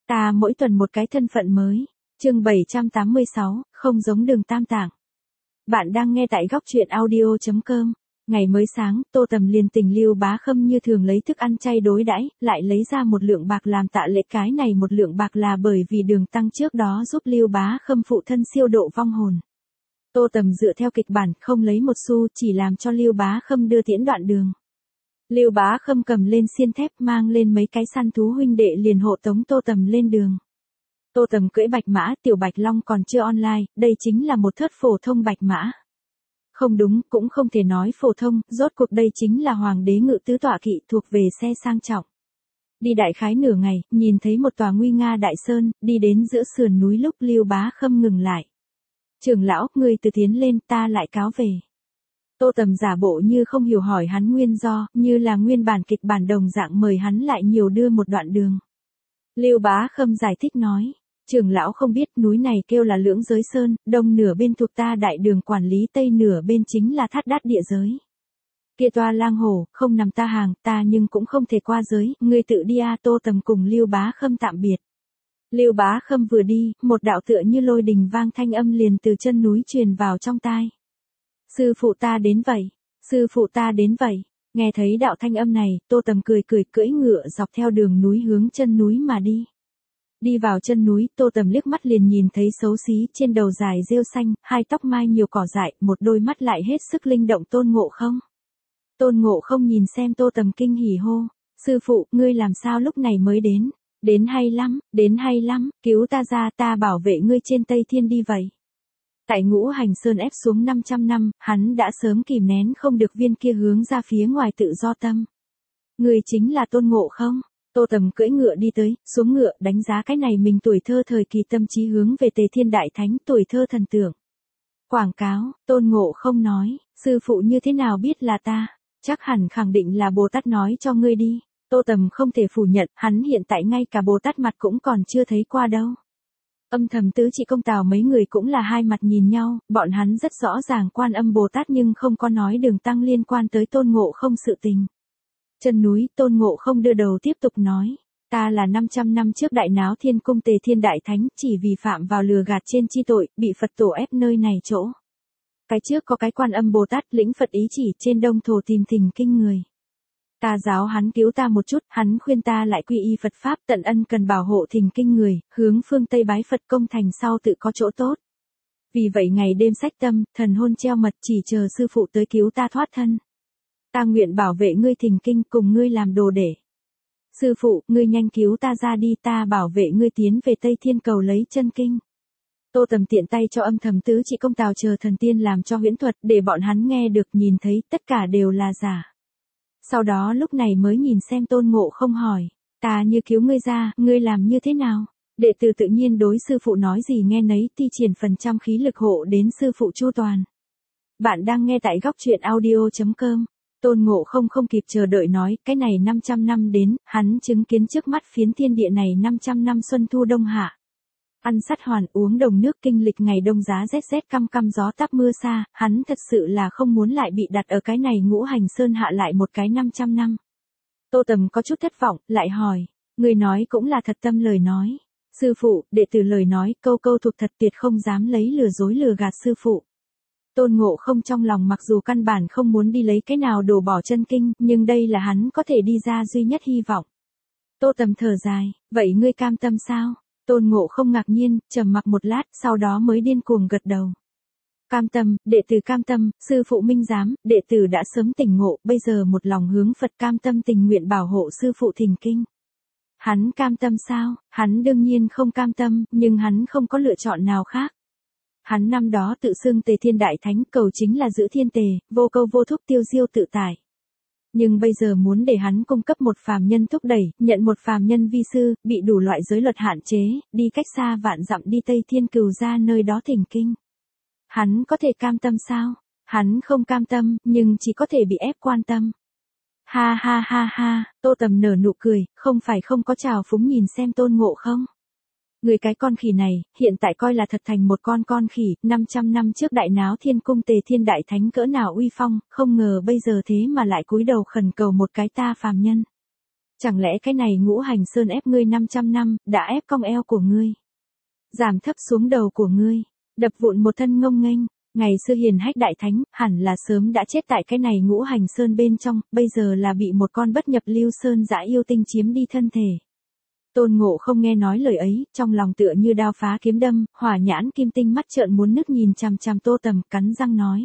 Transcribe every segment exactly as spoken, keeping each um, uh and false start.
Ta mỗi tuần một cái thân phận mới. Chương bảy trăm tám mươi sáu, không giống Đường Tam Tạng. Bạn đang nghe tại góc truyện audio chấm com. Ngày mới sáng, Tô Tầm liền tình Lưu Bá Khâm như thường lấy thức ăn chay đối đãi, lại lấy ra một lượng bạc làm tạ lễ. Cái này một lượng bạc là bởi vì Đường Tăng trước đó giúp Lưu Bá Khâm phụ thân siêu độ vong hồn. Tô Tầm dựa theo kịch bản, không lấy một xu, chỉ làm cho Lưu Bá Khâm đưa tiễn đoạn đường. Lưu Bá Khâm cầm lên xiên thép, mang lên mấy cái săn thú huynh đệ liền hộ tống Tô Tầm lên đường. Tô Tầm cưỡi bạch mã, tiểu bạch long còn chưa online, đây chính là một thớt phổ thông bạch mã. Không đúng, cũng không thể nói phổ thông, rốt cuộc đây chính là hoàng đế ngự tứ tọa kỵ, thuộc về xe sang trọng. Đi đại khái nửa ngày, nhìn thấy một tòa nguy nga đại sơn, đi đến giữa sườn núi lúc Lưu Bá Khâm ngừng lại. Trưởng lão, ngươi từ tiến lên, ta lại cáo về. Tô Tầm giả bộ như không hiểu hỏi hắn nguyên do, như là nguyên bản kịch bản đồng dạng mời hắn lại nhiều đưa một đoạn đường. Lưu Bá Khâm giải thích nói, trưởng lão không biết núi này kêu là Lưỡng Giới Sơn, đông nửa bên thuộc ta đại đường quản lý, tây nửa bên chính là Thát Đát địa giới. Kia toa lang hồ, không nằm ta hàng, ta nhưng cũng không thể qua giới, ngươi tự đi a. Tô Tầm cùng Lưu Bá Khâm tạm biệt. Lưu Bá Khâm vừa đi, một đạo tựa như lôi đình vang thanh âm liền từ chân núi truyền vào trong tai. Sư phụ ta đến vậy, sư phụ ta đến vậy. Nghe thấy đạo thanh âm này, Tô Tầm cười cười cưỡi ngựa dọc theo đường núi hướng chân núi mà đi. Đi vào chân núi, Tô Tầm liếc mắt liền nhìn thấy xấu xí trên đầu dài rêu xanh, hai tóc mai nhiều cỏ dại, một đôi mắt lại hết sức linh động Tôn Ngộ Không. Tôn Ngộ Không nhìn xem Tô Tầm kinh hỉ hô, sư phụ, ngươi làm sao lúc này mới đến? Đến hay lắm, đến hay lắm, cứu ta ra, ta bảo vệ ngươi trên Tây Thiên đi vậy. Tại Ngũ Hành Sơn ép xuống năm trăm năm, hắn đã sớm kìm nén không được viên kia hướng ra phía ngoài tự do tâm. Người chính là Tôn Ngộ Không. Tô Tầm cưỡi ngựa đi tới, xuống ngựa đánh giá cái này mình tuổi thơ thời kỳ tâm trí hướng về Tề Thiên Đại Thánh, tuổi thơ thần tượng. Quảng cáo, Tôn Ngộ Không nói, sư phụ như thế nào biết là ta, chắc hẳn khẳng định là Bồ Tát nói cho ngươi đi. Tô Tầm không thể phủ nhận, hắn hiện tại ngay cả Bồ Tát mặt cũng còn chưa thấy qua đâu. Âm thầm Tứ Chỉ Công Tào mấy người cũng là hai mặt nhìn nhau, bọn hắn rất rõ ràng Quan Âm Bồ Tát nhưng không có nói Đường Tăng liên quan tới Tôn Ngộ Không sự tình. Chân núi, Tôn Ngộ Không đưa đầu tiếp tục nói, ta là năm trăm năm trước đại náo thiên cung Tề Thiên Đại Thánh, chỉ vì phạm vào lừa gạt trên chi tội, bị Phật tổ ép nơi này chỗ. Cái trước có cái Quan Âm Bồ Tát lĩnh Phật ý chỉ trên đông thổ tìm thỉnh kinh người. Ta giáo hắn cứu ta một chút, hắn khuyên ta lại quy y Phật Pháp, tận ân cần bảo hộ thỉnh kinh người, hướng phương Tây bái Phật công thành sau tự có chỗ tốt. Vì vậy ngày đêm sách tâm, thần hôn treo mật chỉ chờ sư phụ tới cứu ta thoát thân. Ta nguyện bảo vệ ngươi thỉnh kinh cùng ngươi làm đồ để. Sư phụ, ngươi nhanh cứu ta ra đi, ta bảo vệ ngươi tiến về Tây Thiên cầu lấy chân kinh. Tô Tầm tiện tay cho âm thầm Tứ Chỉ Công Tào chờ thần tiên làm cho huyễn thuật để bọn hắn nghe được nhìn thấy tất cả đều là giả. Sau đó lúc này mới nhìn xem Tôn Ngộ Không hỏi, ta như cứu ngươi ra, ngươi làm như thế nào? Đệ tử tự nhiên đối sư phụ nói gì nghe nấy, thi triển phần trăm khí lực hộ đến sư phụ chu toàn. Bạn đang nghe tại góc truyện audio chấm com. Tôn Ngộ Không không kịp chờ đợi nói, cái này năm trăm năm đến, hắn chứng kiến trước mắt phiến thiên địa này năm trăm năm xuân thu đông hạ. Ăn sắt hoàn, uống đồng nước, kinh lịch ngày đông giá rét rét căm căm gió táp mưa xa, hắn thật sự là không muốn lại bị đặt ở cái này Ngũ Hành Sơn hạ lại một cái năm trăm năm. Tô Tầm có chút thất vọng, lại hỏi, người nói cũng là thật tâm lời nói. Sư phụ, đệ tử lời nói, câu câu thuộc thật, tuyệt không dám lấy lừa dối lừa gạt sư phụ. Tôn Ngộ Không trong lòng mặc dù căn bản không muốn đi lấy cái nào đổ bỏ chân kinh, nhưng đây là hắn có thể đi ra duy nhất hy vọng. Tô Tầm thở dài, vậy ngươi cam tâm sao? Tôn Ngộ Không ngạc nhiên, trầm mặc một lát, sau đó mới điên cuồng gật đầu. Cam tâm, đệ tử cam tâm, sư phụ minh giám, đệ tử đã sớm tỉnh ngộ, bây giờ một lòng hướng Phật, cam tâm tình nguyện bảo hộ sư phụ thỉnh kinh. Hắn cam tâm sao? Hắn đương nhiên không cam tâm, nhưng hắn không có lựa chọn nào khác. Hắn năm đó tự xưng Tề Thiên Đại Thánh, cầu chính là giữ thiên tề, vô câu vô thúc tiêu diêu tự tại. Nhưng bây giờ muốn để hắn cung cấp một phàm nhân thúc đẩy, nhận một phàm nhân vi sư, bị đủ loại giới luật hạn chế, đi cách xa vạn dặm đi Tây Thiên cừu ra nơi đó thỉnh kinh. Hắn có thể cam tâm sao? Hắn không cam tâm, nhưng chỉ có thể bị ép quan tâm. Ha ha ha ha, Tô Tầm nở nụ cười, không phải không có trào phúng nhìn xem Tôn Ngộ Không. Người cái con khỉ này, hiện tại coi là thật thành một con con khỉ, năm trăm năm trước đại náo thiên cung Tề Thiên Đại Thánh cỡ nào uy phong, không ngờ bây giờ thế mà lại cúi đầu khẩn cầu một cái ta phàm nhân. Chẳng lẽ cái này ngũ hành sơn ép ngươi năm trăm năm, đã ép cong eo của ngươi, giảm thấp xuống đầu của ngươi, đập vụn một thân ngông nghênh, ngày xưa hiền hách đại thánh, hẳn là sớm đã chết tại cái này ngũ hành sơn bên trong, bây giờ là bị một con bất nhập lưu sơn dã yêu tinh chiếm đi thân thể. Tôn Ngộ không nghe nói lời ấy, trong lòng tựa như đao phá kiếm đâm, hỏa nhãn kim tinh mắt trợn muốn nứt nhìn chằm chằm Tô Tầm, cắn răng nói.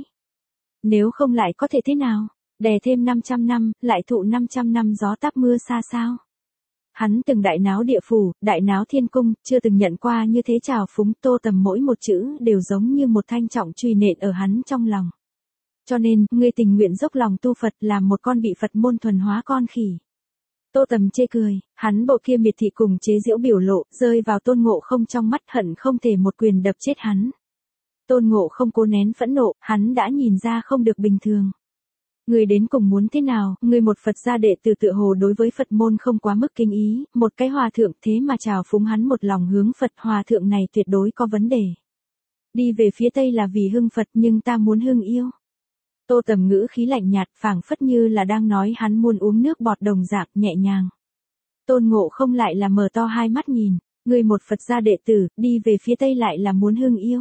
Nếu không lại có thể thế nào, đè thêm năm trăm năm, lại thụ năm trăm năm gió táp mưa xa sao? Hắn từng đại náo địa phủ, đại náo thiên cung, chưa từng nhận qua như thế trào phúng. Tô Tầm mỗi một chữ đều giống như một thanh trọng chùy nện ở hắn trong lòng. Cho nên, ngươi tình nguyện dốc lòng tu Phật, làm một con bị Phật môn thuần hóa con khỉ. Tô Tầm chê cười, hắn bộ kia miệt thị cùng chế giễu biểu lộ, rơi vào Tôn Ngộ không trong mắt, hận không thể một quyền đập chết hắn. Tôn Ngộ không cố nén phẫn nộ, hắn đã nhìn ra không được bình thường. Người đến cùng muốn thế nào, người một Phật gia đệ tử tựa hồ đối với Phật môn không quá mức kính ý, một cái hòa thượng thế mà trào phúng hắn một lòng hướng Phật, hòa thượng này tuyệt đối có vấn đề. Đi về phía Tây là vì hưng Phật nhưng ta muốn hưng yêu. Tô Tầm ngữ khí lạnh nhạt, phảng phất như là đang nói hắn muốn uống nước bọt đồng dạng, nhẹ nhàng. Tôn Ngộ không lại là mở to hai mắt nhìn, người một Phật gia đệ tử, đi về phía Tây lại là muốn hưng yêu.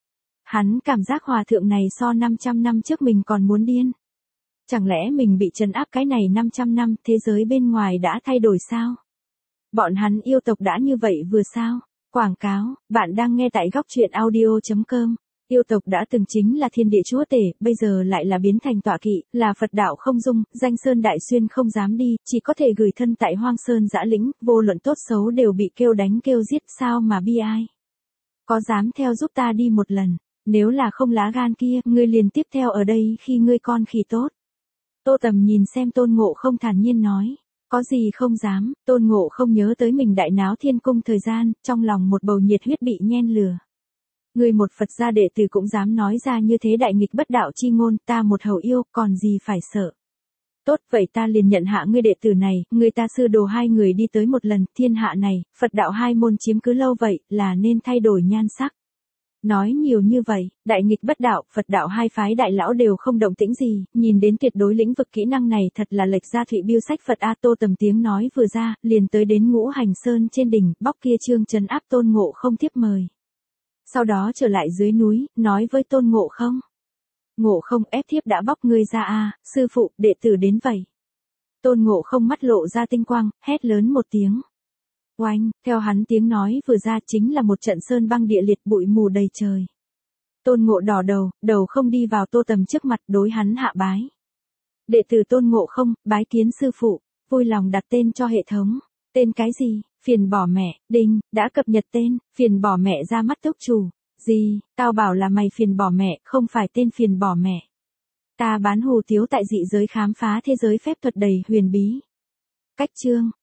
Hắn cảm giác hòa thượng này so năm trăm năm trước mình còn muốn điên. Chẳng lẽ mình bị trấn áp cái này năm trăm năm, thế giới bên ngoài đã thay đổi sao? Bọn hắn yêu tộc đã như vậy vừa sao? Quảng cáo, bạn đang nghe tại góc truyện audio chấm com. Yêu tộc đã từng chính là thiên địa chúa tể, bây giờ lại là biến thành tọa kỵ, là Phật đạo không dung, danh sơn đại xuyên không dám đi, chỉ có thể gửi thân tại hoang sơn dã lĩnh, vô luận tốt xấu đều bị kêu đánh kêu giết, sao mà bi ai? Có dám theo giúp ta đi một lần, nếu là không lá gan kia, ngươi liền tiếp theo ở đây khi ngươi con khỉ tốt. Tô Tầm nhìn xem Tôn Ngộ không thản nhiên nói, có gì không dám. Tôn Ngộ không nhớ tới mình đại náo thiên cung thời gian, trong lòng một bầu nhiệt huyết bị nhen lửa. Người một Phật gia đệ tử cũng dám nói ra như thế đại nghịch bất đạo chi ngôn, ta một hầu yêu, còn gì phải sợ. Tốt, vậy ta liền nhận hạ ngươi đệ tử này, người ta sư đồ hai người đi tới một lần, thiên hạ này, Phật đạo hai môn chiếm cứ lâu vậy, là nên thay đổi nhan sắc. Nói nhiều như vậy, đại nghịch bất đạo, Phật đạo hai phái đại lão đều không động tĩnh gì, nhìn đến tuyệt đối lĩnh vực kỹ năng này thật là lệch ra Thụy Biêu sách Phật A. Tô Tầm tiếng nói vừa ra, liền tới đến Ngũ Hành Sơn trên đỉnh, bóc kia trương trấn áp Tôn Ngộ không tiếp mời. Sau đó trở lại dưới núi, nói với Tôn Ngộ không. Ngộ không, ép thiếp đã bóc ngươi ra a, sư phụ, đệ tử đến vậy. Tôn Ngộ không mắt lộ ra tinh quang, hét lớn một tiếng. Oanh, theo hắn tiếng nói vừa ra chính là một trận sơn băng địa liệt, bụi mù đầy trời. Tôn Ngộ đỏ đầu, đầu không đi vào Tô Tầm trước mặt, đối hắn hạ bái. Đệ tử Tôn Ngộ không, bái kiến sư phụ, vui lòng đặt tên cho hệ thống. Tên cái gì? Phiền bỏ mẹ, đinh, đã cập nhật tên, phiền bỏ mẹ ra mắt túc chủ. Gì, tao bảo là mày phiền bỏ mẹ, không phải tên phiền bỏ mẹ. Ta bán hù tiếu tại dị giới khám phá thế giới phép thuật đầy huyền bí. Cách chương,